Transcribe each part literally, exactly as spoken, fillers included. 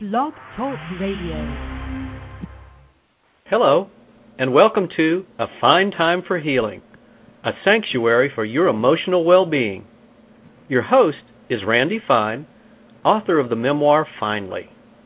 Blog Talk Radio. Hello, and welcome to A Fine Time for Healing, a sanctuary for your emotional well-being. Your host is Randy Fine, author of the memoir Finally.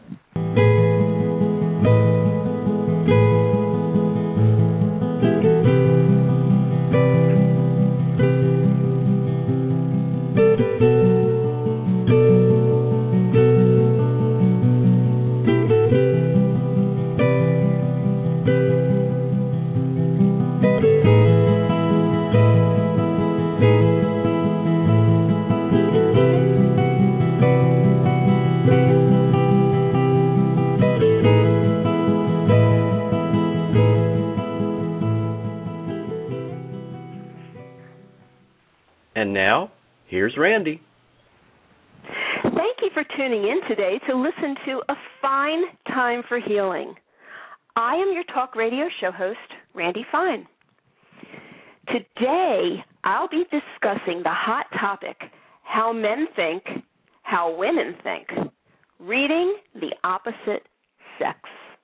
And now, here's Randy. Thank you for tuning in today to listen to A Fine Time for Healing. I am your talk radio show host, Randy Fine. Today, I'll be discussing the hot topic, how men think, how women think, reading the opposite sex.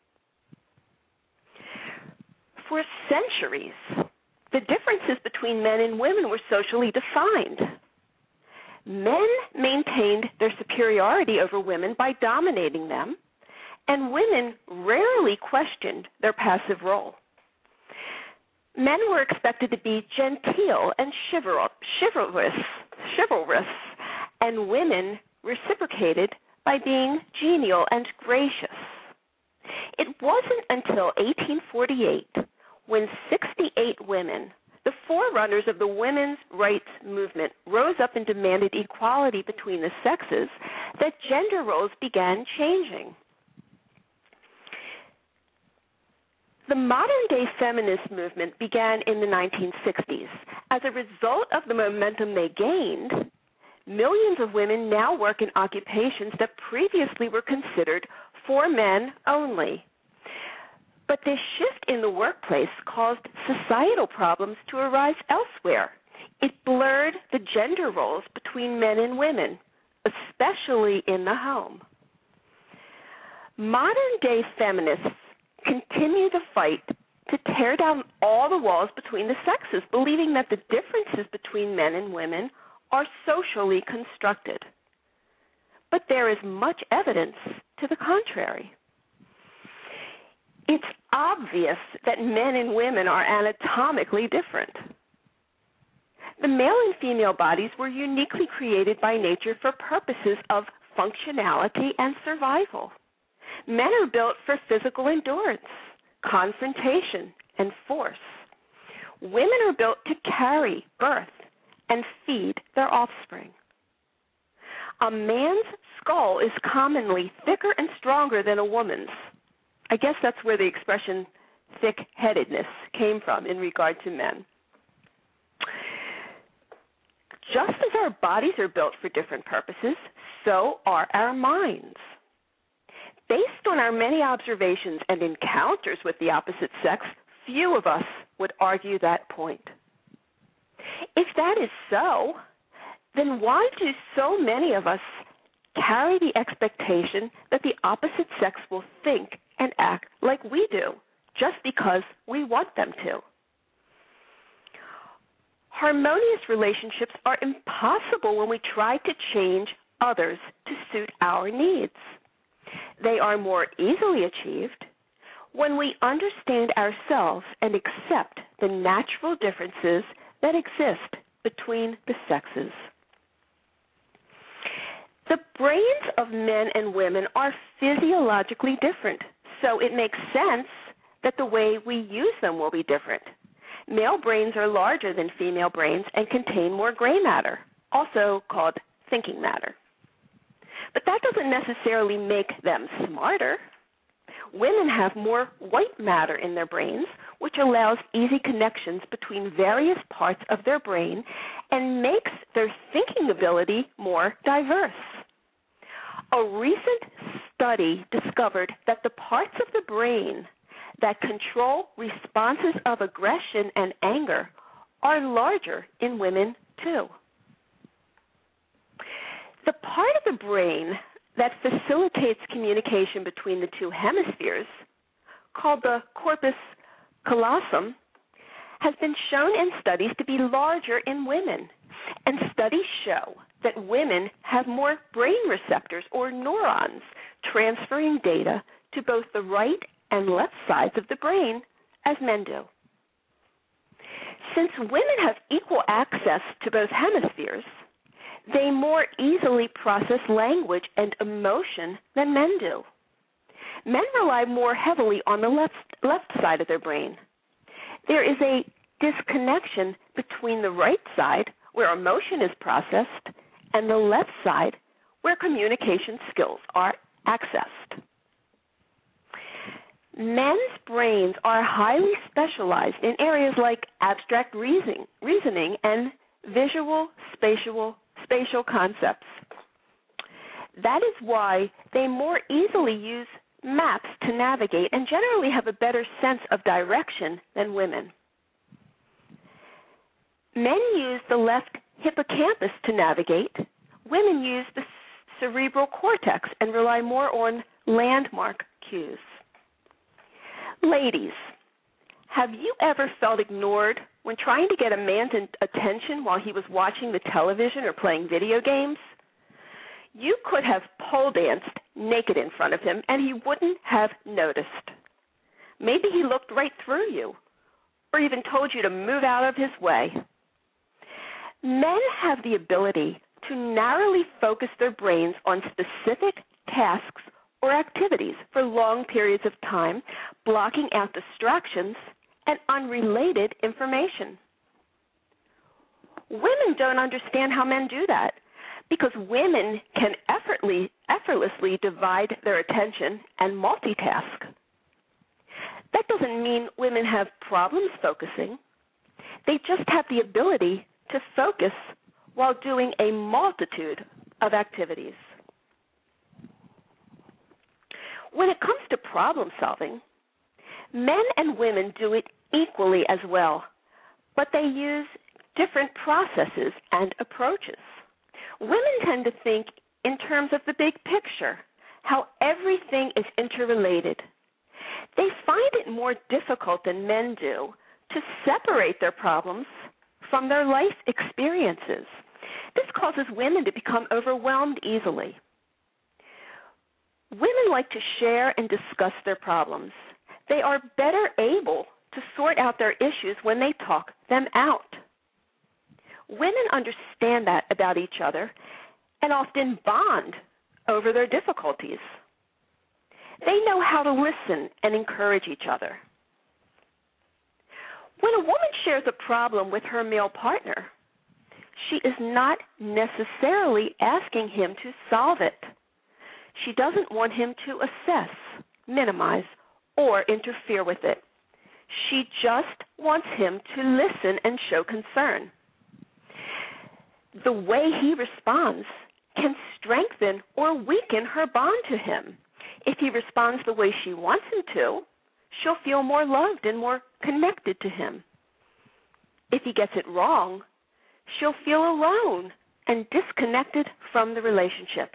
For centuries, the differences between men and women were socially defined. Men maintained their superiority over women by dominating them, and women rarely questioned their passive role. Men were expected to be genteel and chivalrous, chivalrous, and women reciprocated by being genial and gracious. It wasn't until eighteen forty-eight when sixty-eight women, the forerunners of the women's rights movement, rose up and demanded equality between the sexes, that gender roles began changing. The modern-day feminist movement began in the nineteen sixties. As a result of the momentum they gained, millions of women now work in occupations that previously were considered for men only. But this shift in the workplace caused societal problems to arise elsewhere. It blurred the gender roles between men and women, especially in the home. Modern-day feminists continue to fight to tear down all the walls between the sexes, believing that the differences between men and women are socially constructed. But there is much evidence to the contrary. It's obvious that men and women are anatomically different. The male and female bodies were uniquely created by nature for purposes of functionality and survival. Men are built for physical endurance, confrontation, and force. Women are built to carry, birth, and feed their offspring. A man's skull is commonly thicker and stronger than a woman's. I guess that's where the expression thick-headedness came from in regard to men. Just as our bodies are built for different purposes, so are our minds. Based on our many observations and encounters with the opposite sex, few of us would argue that point. If that is so, then why do so many of us carry the expectation that the opposite sex will think and act like we do, just because we want them to? Harmonious relationships are impossible when we try to change others to suit our needs. They are more easily achieved when we understand ourselves and accept the natural differences that exist between the sexes. The brains of men and women are physiologically different, so it makes sense that the way we use them will be different. Male brains are larger than female brains and contain more gray matter, also called thinking matter. But that doesn't necessarily make them smarter. Women have more white matter in their brains, which allows easy connections between various parts of their brain and makes their thinking ability more diverse. A recent study discovered that the parts of the brain that control responses of aggression and anger are larger in women too. The part of the brain that facilitates communication between the two hemispheres, called the corpus callosum, has been shown in studies to be larger in women. And studies show that women have more brain receptors or neurons transferring data to both the right and left sides of the brain as men do. Since women have equal access to both hemispheres, they more easily process language and emotion than men do. Men rely more heavily on the left, left side of their brain. There is a disconnection between the right side, where emotion is processed, and the left side, where communication skills are accessed. Men's brains are highly specialized in areas like abstract reasoning, reasoning and visual spatial, spatial concepts. That is why they more easily use maps to navigate and generally have a better sense of direction than women. Men use the left hippocampus to navigate. Women use the cerebral cortex and rely more on landmark cues. Ladies, have you ever felt ignored when trying to get a man's attention while he was watching the television or playing video games? You could have pole danced naked in front of him and he wouldn't have noticed. Maybe he looked right through you or even told you to move out of his way. Men have the ability to narrowly focus their brains on specific tasks or activities for long periods of time, blocking out distractions and unrelated information. Women don't understand how men do that because women can effortlessly, effortlessly divide their attention and multitask. That doesn't mean women have problems focusing. They just have the ability to focus while doing a multitude of activities. When it comes to problem solving, men and women do it equally as well, but they use different processes and approaches. Women tend to think in terms of the big picture, how everything is interrelated. They find it more difficult than men do to separate their problems from their life experiences. This causes women to become overwhelmed easily. Women like to share and discuss their problems. They are better able to sort out their issues when they talk them out. Women understand that about each other and often bond over their difficulties. They know how to listen and encourage each other. When a woman shares a problem with her male partner, she is not necessarily asking him to solve it. She doesn't want him to assess, minimize, or interfere with it. She just wants him to listen and show concern. The way he responds can strengthen or weaken her bond to him. If he responds the way she wants him to, she'll feel more loved and more connected to him. If he gets it wrong, she'll feel alone and disconnected from the relationship.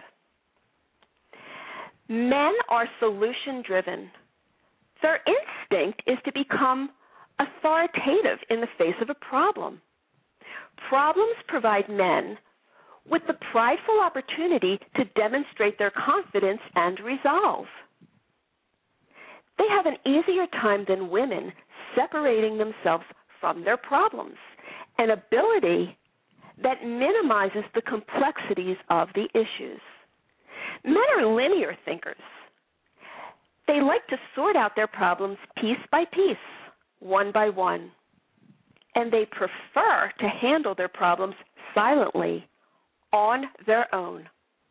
Men are solution-driven. Their instinct is to become authoritative in the face of a problem. Problems provide men with the prideful opportunity to demonstrate their confidence and resolve. They have an easier time than women separating themselves from their problems, an ability that minimizes the complexities of the issues. Men are linear thinkers. They like to sort out their problems piece by piece, one by one, and they prefer to handle their problems silently on their own.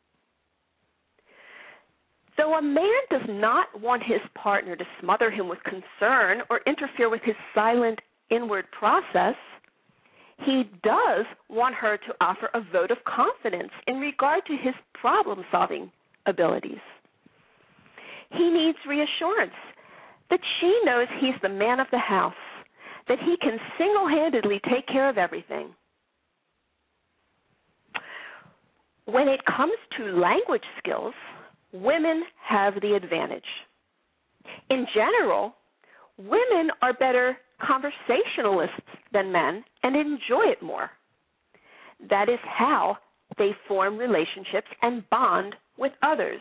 Though a man does not want his partner to smother him with concern or interfere with his silent inward process, he does want her to offer a vote of confidence in regard to his problem-solving abilities. He needs reassurance that she knows he's the man of the house, that he can single-handedly take care of everything. When it comes to language skills, women have the advantage. In general, women are better conversationalists than men and enjoy it more. That is how they form relationships and bond with others.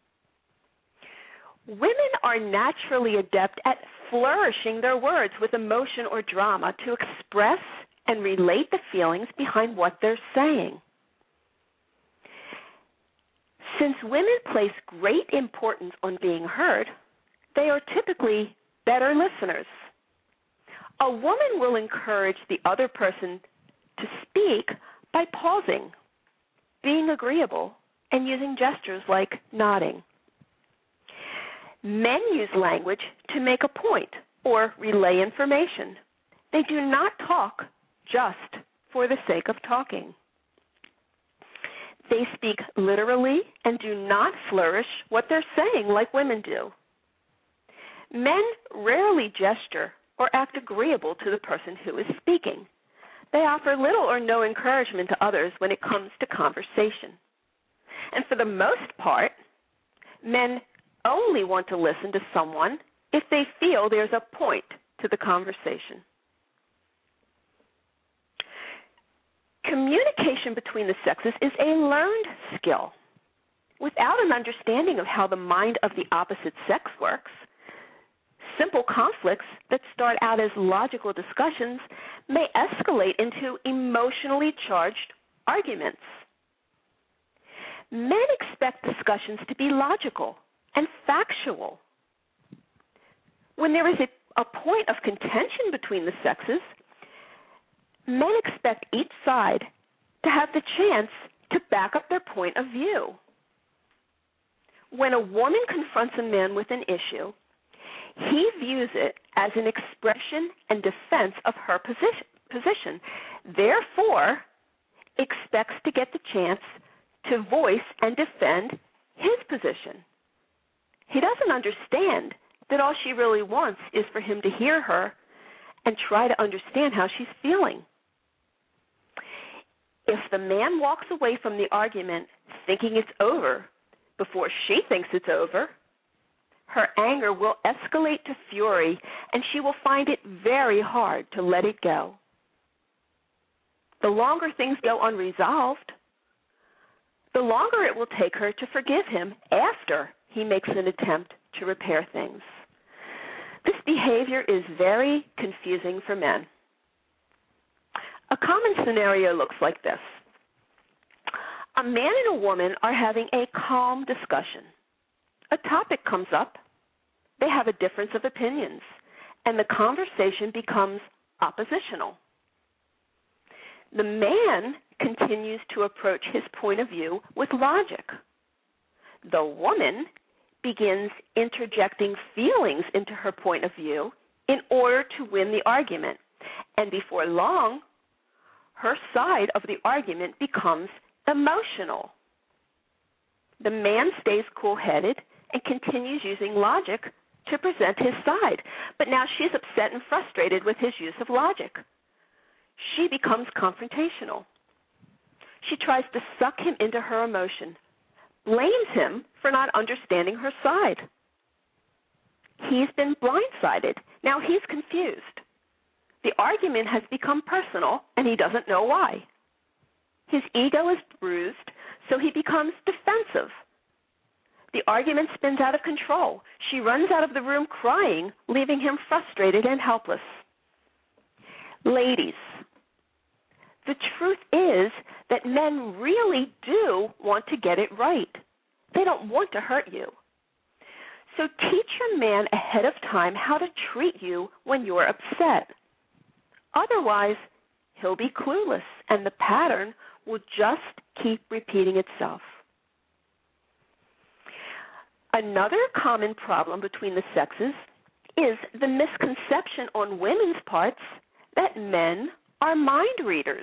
Women are naturally adept at flourishing their words with emotion or drama to express and relate the feelings behind what they're saying. Since women place great importance on being heard, they are typically better listeners. A woman will encourage the other person to speak by pausing, being agreeable, and using gestures like nodding. Men use language to make a point or relay information. They do not talk just for the sake of talking. They speak literally and do not flourish what they're saying like women do. Men rarely gesture or act agreeable to the person who is speaking. They offer little or no encouragement to others when it comes to conversation. And for the most part, men only want to listen to someone if they feel there's a point to the conversation. Communication between the sexes is a learned skill. Without an understanding of how the mind of the opposite sex works, simple conflicts that start out as logical discussions may escalate into emotionally charged arguments. Men expect discussions to be logical and factual. When there is a, a point of contention between the sexes, men expect each side to have the chance to back up their point of view. When a woman confronts a man with an issue, he views it as an expression and defense of her position, position, therefore expects to get the chance to voice and defend his position. He doesn't understand that all she really wants is for him to hear her and try to understand how she's feeling. If the man walks away from the argument thinking it's over before she thinks it's over, her anger will escalate to fury, and she will find it very hard to let it go. The longer things go unresolved, the longer it will take her to forgive him after he makes an attempt to repair things. This behavior is very confusing for men. A common scenario looks like this. A man and a woman are having a calm discussion. A topic comes up, they have a difference of opinions, and the conversation becomes oppositional. The man continues to approach his point of view with logic. The woman begins interjecting feelings into her point of view in order to win the argument, and before long, her side of the argument becomes emotional. The man stays cool-headed and continues using logic to present his side, but now she's upset and frustrated with his use of logic. She becomes confrontational. She tries to suck him into her emotion, blames him for not understanding her side. He's been blindsided. Now he's confused. The argument has become personal, and he doesn't know why. His ego is bruised, so he becomes defensive. The argument spins out of control. She runs out of the room crying, leaving him frustrated and helpless. Ladies, the truth is that men really do want to get it right. They don't want to hurt you. So teach your man ahead of time how to treat you when you're upset. Otherwise, he'll be clueless, and the pattern will just keep repeating itself. Another common problem between the sexes is the misconception on women's parts that men are mind readers.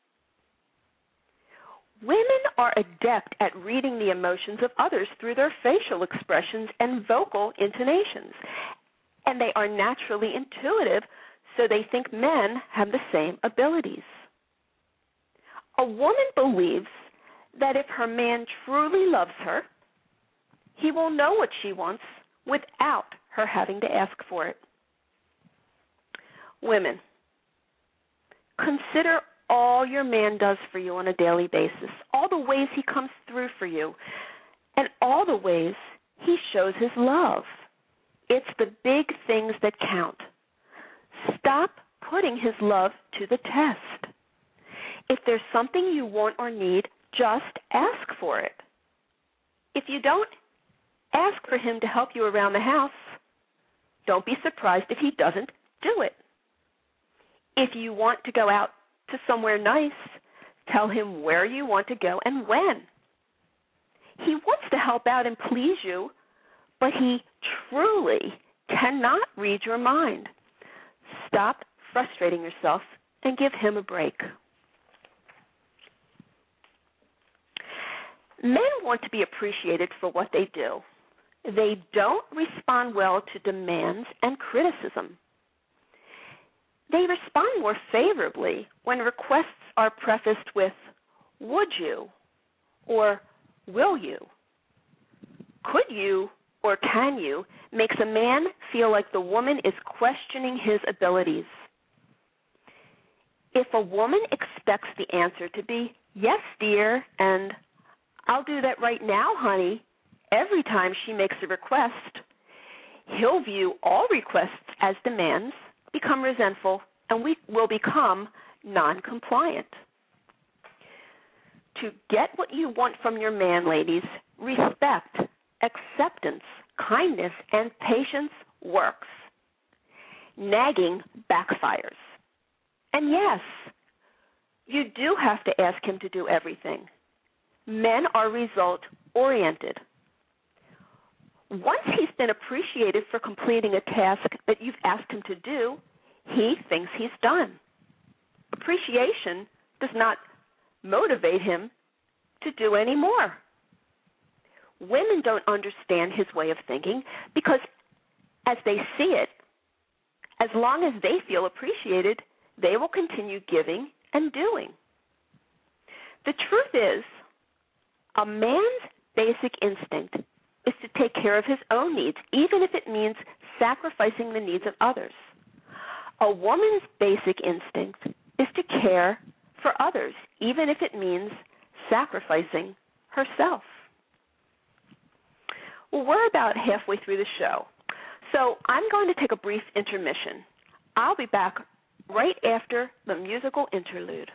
Women are adept at reading the emotions of others through their facial expressions and vocal intonations, and they are naturally intuitive, so they think men have the same abilities. A woman believes that if her man truly loves her, He will know what she wants without her having to ask for it. Women, consider all your man does for you on a daily basis, all the ways he comes through for you, and all the ways he shows his love. It's the big things that count. Stop putting his love to the test. If there's something you want or need, just ask for it. If you don't ask for him to help you around the house, don't be surprised if he doesn't do it. If you want to go out to somewhere nice, tell him where you want to go and when. He wants to help out and please you, but he truly cannot read your mind. Stop frustrating yourself and give him a break. Men want to be appreciated for what they do. They don't respond well to demands and criticism. They respond more favorably when requests are prefaced with, would you, or will you. Could you or can you makes a man feel like the woman is questioning his abilities. If a woman expects the answer to be, yes, dear, and I'll do that right now, honey, every time she makes a request, he'll view all requests as demands, become resentful, and we will become non-compliant. To get what you want from your man, ladies, respect, acceptance, kindness, and patience works. Nagging backfires. And yes, you do have to ask him to do everything. Men are result-oriented. Once he's been appreciated for completing a task that you've asked him to do, he thinks he's done. Appreciation does not motivate him to do any more. Women don't understand his way of thinking because as they see it, as long as they feel appreciated, they will continue giving and doing. The truth is, a man's basic instinct is to take care of his own needs, even if it means sacrificing the needs of others. A woman's basic instinct is to care for others, even if it means sacrificing herself. Well, we're about halfway through the show, so I'm going to take a brief intermission. I'll be back right after the musical interlude.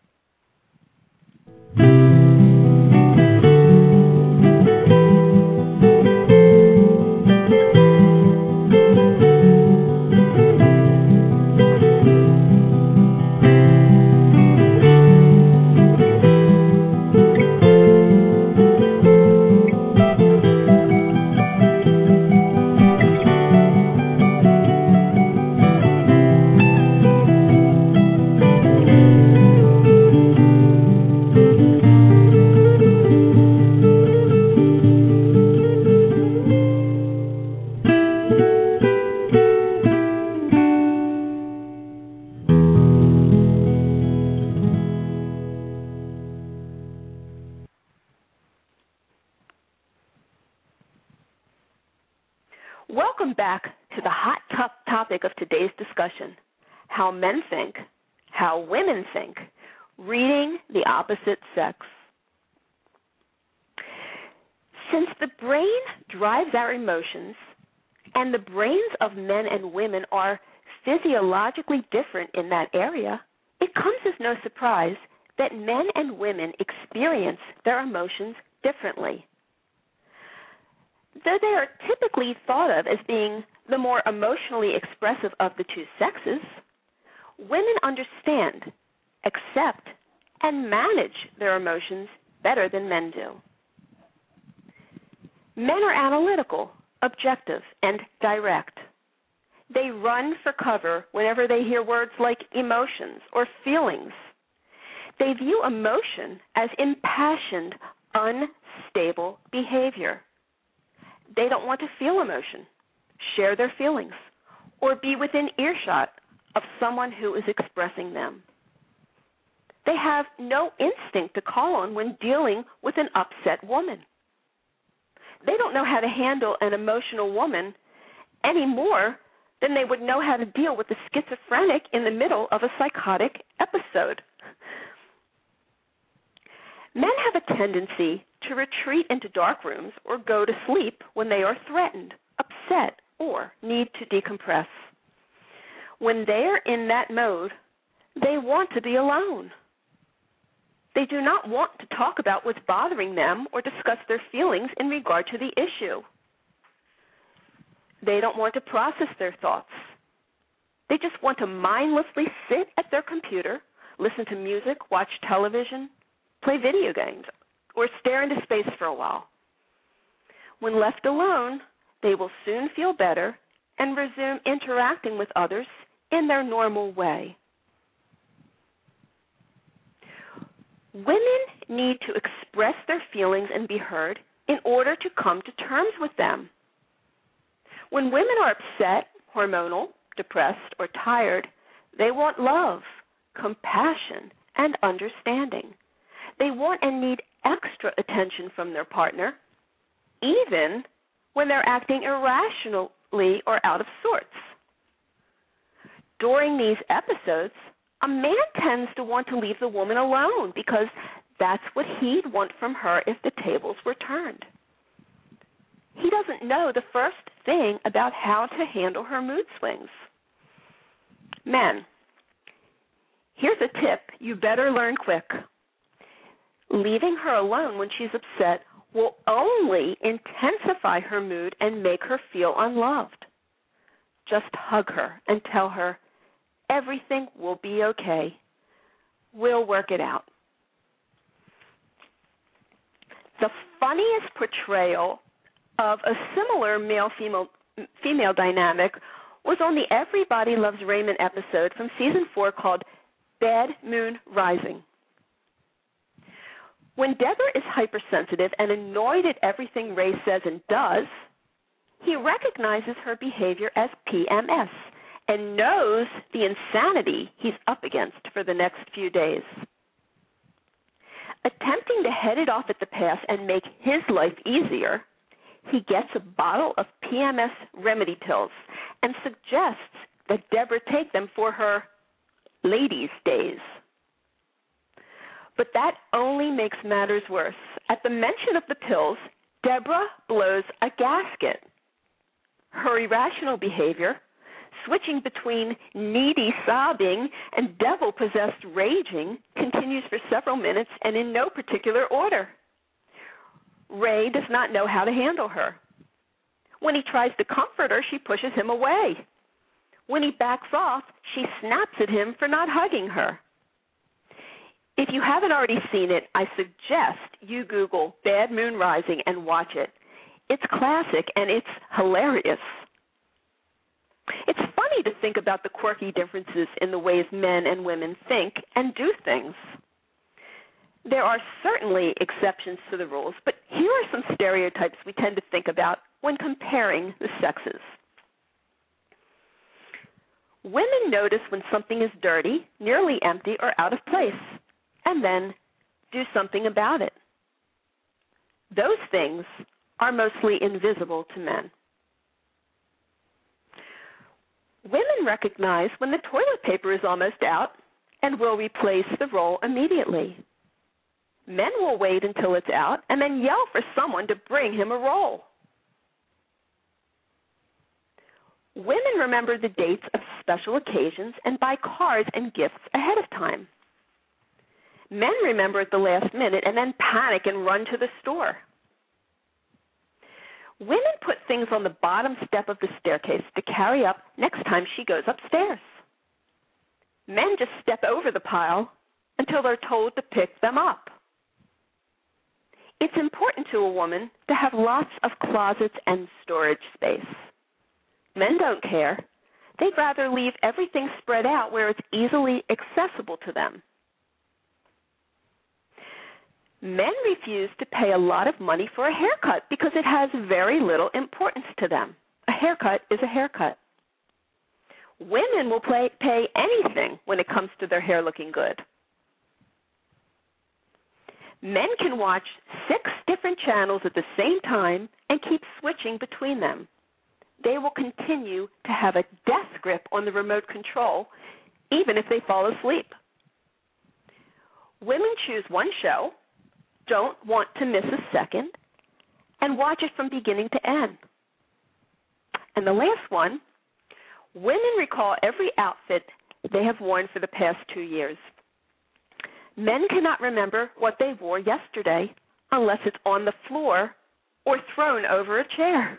Welcome back to the hot top topic of today's discussion, how men think, how women think, reading the opposite sex. Since the brain drives our emotions, and the brains of men and women are physiologically different in that area, it comes as no surprise that men and women experience their emotions differently. Though they are typically thought of as being the more emotionally expressive of the two sexes, women understand, accept, and manage their emotions better than men do. Men are analytical, objective, and direct. They run for cover whenever they hear words like emotions or feelings. They view emotion as impassioned, unstable behavior. They don't want to feel emotion, share their feelings, or be within earshot of someone who is expressing them. They have no instinct to call on when dealing with an upset woman. they don't know how to handle an emotional woman any more than they would know how to deal with a schizophrenic in the middle of a psychotic episode. Men have a tendency to retreat into dark rooms or go to sleep when they are threatened, upset, or need to decompress. When they are in that mode, they want to be alone. They do not want to talk about what's bothering them or discuss their feelings in regard to the issue. They don't want to process their thoughts. They just want to mindlessly sit at their computer, listen to music, watch television, play video games, or stare into space for a while. When left alone, they will soon feel better and resume interacting with others in their normal way. Women need to express their feelings and be heard in order to come to terms with them. When women are upset, hormonal, depressed, or tired, they want love, compassion, and understanding. They want and need extra attention from their partner, even when they're acting irrationally or out of sorts. During these episodes, a man tends to want to leave the woman alone because that's what he'd want from her if the tables were turned. He doesn't know the first thing about how to handle her mood swings. Men, here's a tip you better learn quick. Leaving her alone when she's upset will only intensify her mood and make her feel unloved. Just hug her and tell her, everything will be okay. We'll work it out. The funniest portrayal of a similar male-female female dynamic was on the Everybody Loves Raymond episode from season four called Bad Moon Rising. When Deborah is hypersensitive and annoyed at everything Ray says and does, he recognizes her behavior as P M S and knows the insanity he's up against for the next few days. Attempting to head it off at the pass and make his life easier, he gets a bottle of P M S remedy pills and suggests that Deborah take them for her ladies' days. But that only makes matters worse. At the mention of the pills, Deborah blows a gasket. Her irrational behavior, switching between needy sobbing and devil-possessed raging, continues for several minutes and in no particular order. Ray does not know how to handle her. When he tries to comfort her, she pushes him away. When he backs off, she snaps at him for not hugging her. If you haven't already seen it, I suggest you Google Bad Moon Rising and watch it. It's classic and it's hilarious. It's funny to think about the quirky differences in the ways men and women think and do things. There are certainly exceptions to the rules, but here are some stereotypes we tend to think about when comparing the sexes. Women notice when something is dirty, nearly empty, or out of place, and then do something about it. Those things are mostly invisible to men. Women recognize when the toilet paper is almost out and will replace the roll immediately. Men will wait until it's out and then yell for someone to bring him a roll. Women remember the dates of special occasions and buy cards and gifts ahead of time. Men remember at the last minute and then panic and run to the store. Women put things on the bottom step of the staircase to carry up next time she goes upstairs. Men just step over the pile until they're told to pick them up. It's important to a woman to have lots of closets and storage space. Men don't care. They'd rather leave everything spread out where it's easily accessible to them. Men refuse to pay a lot of money for a haircut because it has very little importance to them. A haircut is a haircut. Women will pay, pay anything when it comes to their hair looking good. Men can watch six different channels at the same time and keep switching between them. They will continue to have a death grip on the remote control, even if they fall asleep. Women choose one show, don't want to miss a second, and watch it from beginning to end. And the last one, women recall every outfit they have worn for the past two years. Men cannot remember what they wore yesterday unless it's on the floor or thrown over a chair.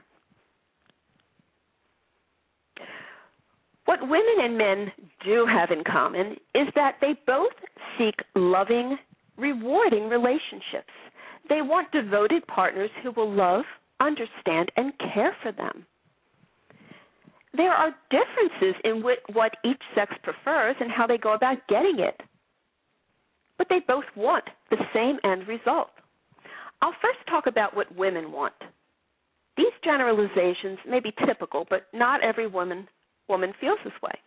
What women and men do have in common is that they both seek loving, rewarding relationships. They want devoted partners who will love, understand, and care for them. There are differences in what each sex prefers and how they go about getting it, but they both want the same end result. I'll first talk about what women want. These generalizations may be typical, but not every woman, woman feels this way.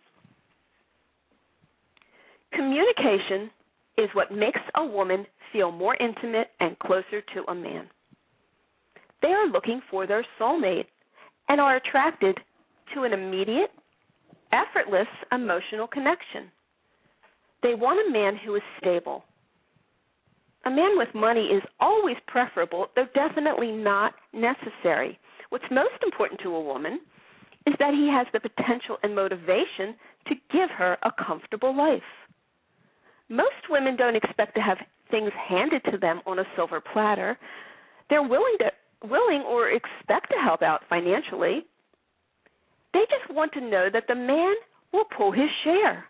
Communication is what makes a woman feel more intimate and closer to a man. They are looking for their soulmate and are attracted to an immediate, effortless emotional connection. They want a man who is stable. A man with money is always preferable, though definitely not necessary. What's most important to a woman is that he has the potential and motivation to give her a comfortable life. Most women don't expect to have things handed to them on a silver platter. They're willing to, willing or expect to help out financially. They just want to know that the man will pull his share.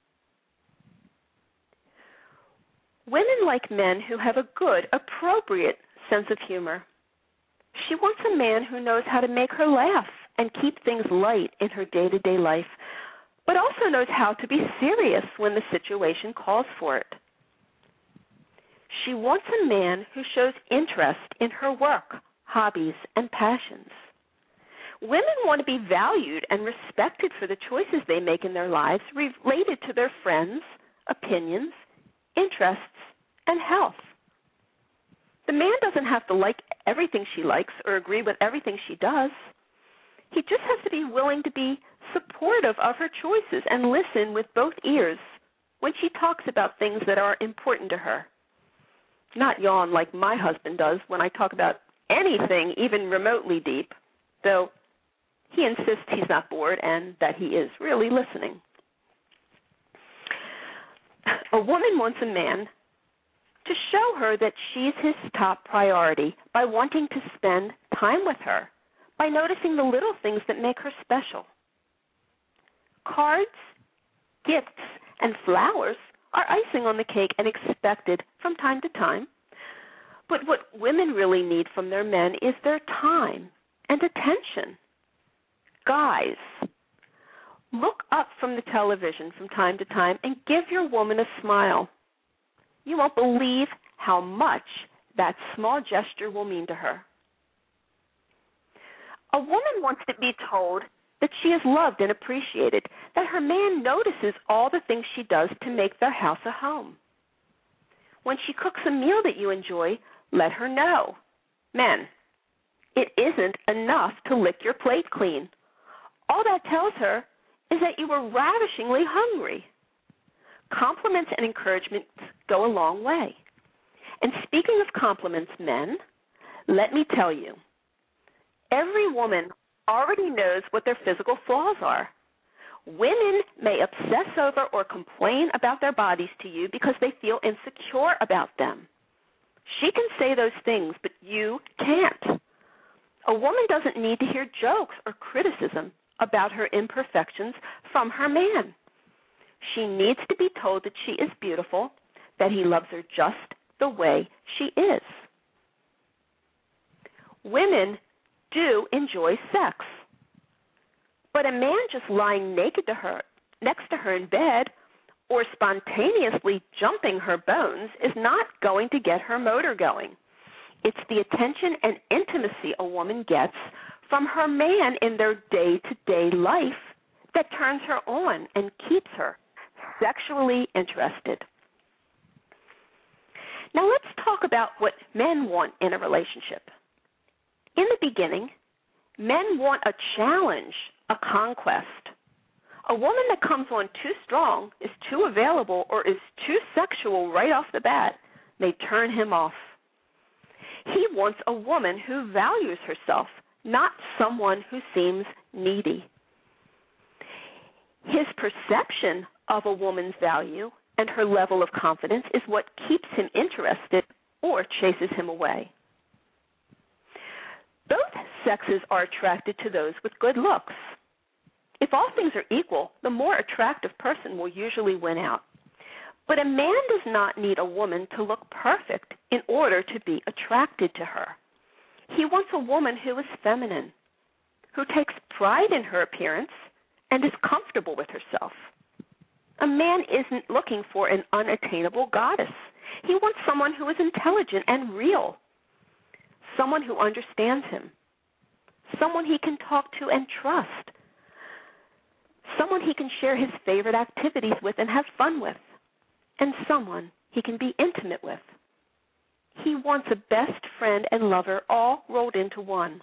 Women like men who have a good, appropriate sense of humor. She wants a man who knows how to make her laugh and keep things light in her day-to-day life, but also knows how to be serious when the situation calls for it. She wants a man who shows interest in her work, hobbies, and passions. Women want to be valued and respected for the choices they make in their lives related to their friends, opinions, interests, and health. The man doesn't have to like everything she likes or agree with everything she does. He just has to be willing to be supportive of her choices and listen with both ears when she talks about things that are important to her. Not yawn like my husband does when I talk about anything even remotely deep, though he insists he's not bored and that he is really listening. A woman wants a man to show her that she's his top priority by wanting to spend time with her, by noticing the little things that make her special. Cards, gifts, and flowers are icing on the cake and expected from time to time. But what women really need from their men is their time and attention. Guys, look up from the television from time to time and give your woman a smile. You won't believe how much that small gesture will mean to her. A woman wants to be told that she is loved and appreciated, that her man notices all the things she does to make their house a home. When she cooks a meal that you enjoy, let her know. Men, it isn't enough to lick your plate clean. All that tells her is that you were ravishingly hungry. Compliments and encouragement go a long way. And speaking of compliments, men, let me tell you, every woman already knows what their physical flaws are. Women may obsess over or complain about their bodies to you because they feel insecure about them. She can say those things, but you can't. A woman doesn't need to hear jokes or criticism about her imperfections from her man. She needs to be told that she is beautiful, that he loves her just the way she is. Women do enjoy sex, but a man just lying naked to her, next to her in bed, or spontaneously jumping her bones is not going to get her motor going. It's the attention and intimacy a woman gets from her man in their day-to-day life that turns her on and keeps her sexually interested. Now let's talk about what men want in a relationship. In the beginning, men want a challenge, a conquest. A woman that comes on too strong, is too available, or is too sexual right off the bat may turn him off. He wants a woman who values herself, not someone who seems needy. His perception of a woman's value and her level of confidence is what keeps him interested or chases him away. Both sexes are attracted to those with good looks. If all things are equal, the more attractive person will usually win out. But a man does not need a woman to look perfect in order to be attracted to her. He wants a woman who is feminine, who takes pride in her appearance and is comfortable with herself. A man isn't looking for an unattainable goddess. He wants someone who is intelligent and real, someone who understands him, someone he can talk to and trust, someone he can share his favorite activities with and have fun with, and someone he can be intimate with. He wants a best friend and lover all rolled into one.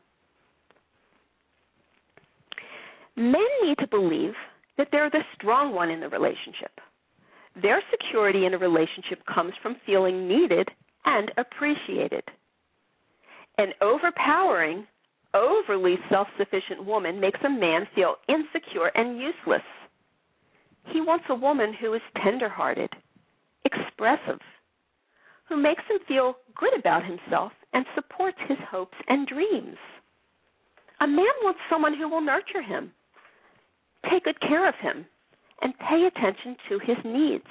Men need to believe that they're the strong one in the relationship. Their security in a relationship comes from feeling needed and appreciated. An overpowering, overly self-sufficient woman makes a man feel insecure and useless. He wants a woman who is tender-hearted, expressive, who makes him feel good about himself and supports his hopes and dreams. A man wants someone who will nurture him, take good care of him, and pay attention to his needs.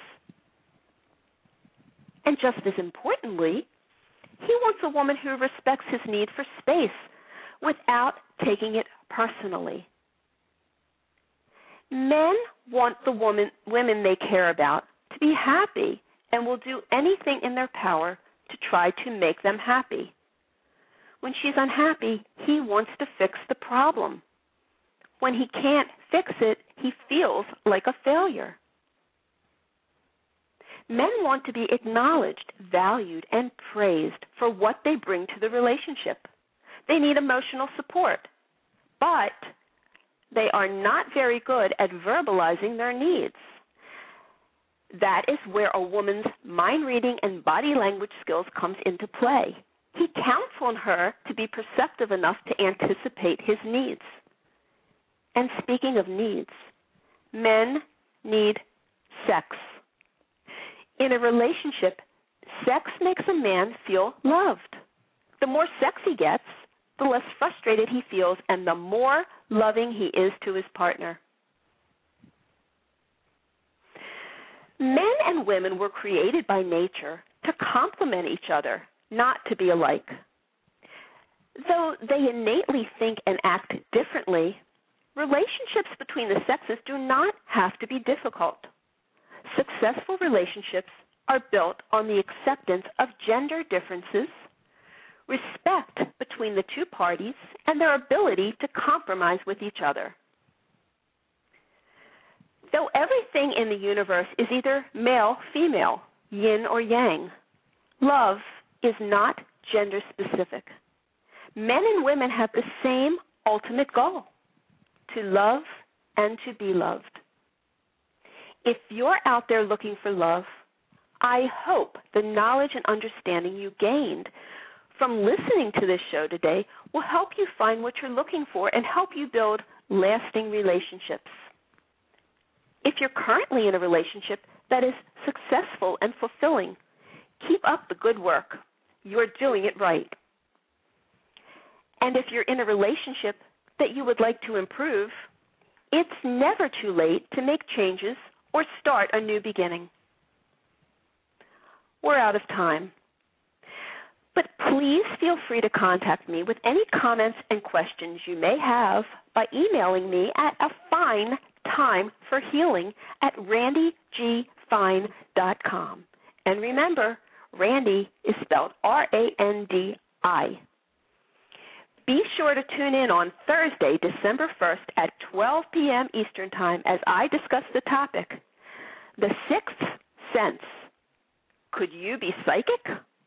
And just as importantly, he wants a woman who respects his need for space without taking it personally. Men want the woman, women they care about to be happy and will do anything in their power to try to make them happy. When she's unhappy, he wants to fix the problem. When he can't fix it, he feels like a failure. Men want to be acknowledged, valued, and praised for what they bring to the relationship. They need emotional support, but they are not very good at verbalizing their needs. That is where a woman's mind reading and body language skills comes into play. He counts on her to be perceptive enough to anticipate his needs. And speaking of needs, men need sex. In a relationship, sex makes a man feel loved. The more sex he gets, the less frustrated he feels and the more loving he is to his partner. Men and women were created by nature to complement each other, not to be alike. Though they innately think and act differently, relationships between the sexes do not have to be difficult. Successful relationships are built on the acceptance of gender differences, respect between the two parties, and their ability to compromise with each other. Though everything in the universe is either male, female, yin or yang, love is not gender specific. Men and women have the same ultimate goal: to love and to be loved. If you're out there looking for love, I hope the knowledge and understanding you gained from listening to this show today will help you find what you're looking for and help you build lasting relationships. If you're currently in a relationship that is successful and fulfilling, keep up the good work. You're doing it right. And if you're in a relationship that you would like to improve, it's never too late to make changes or start a new beginning. We're out of time. But please feel free to contact me with any comments and questions you may have by emailing me at a fine time for healing at randy g fine dot com. And remember, Randy is spelled R A N D I. Be sure to tune in on Thursday, December first at twelve p.m. Eastern Time as I discuss the topic, The Sixth Sense. Could you be psychic?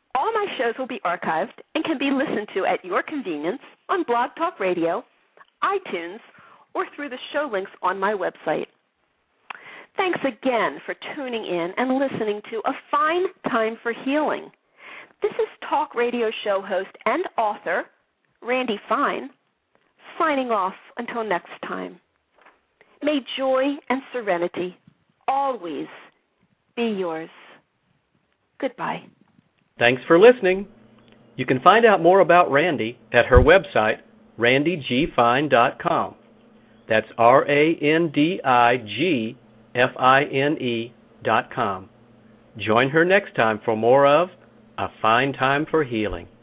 All my shows will be archived and can be listened to at your convenience on Blog Talk Radio, iTunes, or through the show links on my website. Thanks again for tuning in and listening to A Fine Time for Healing. This is talk radio show host and author, Randy Fine, signing off until next time. May joy and serenity always be yours. Goodbye. Thanks for listening. You can find out more about Randy at her website, randy g fine dot com. That's R A N D I G F I N E dot com. Join her next time for more of A Fine Time for Healing.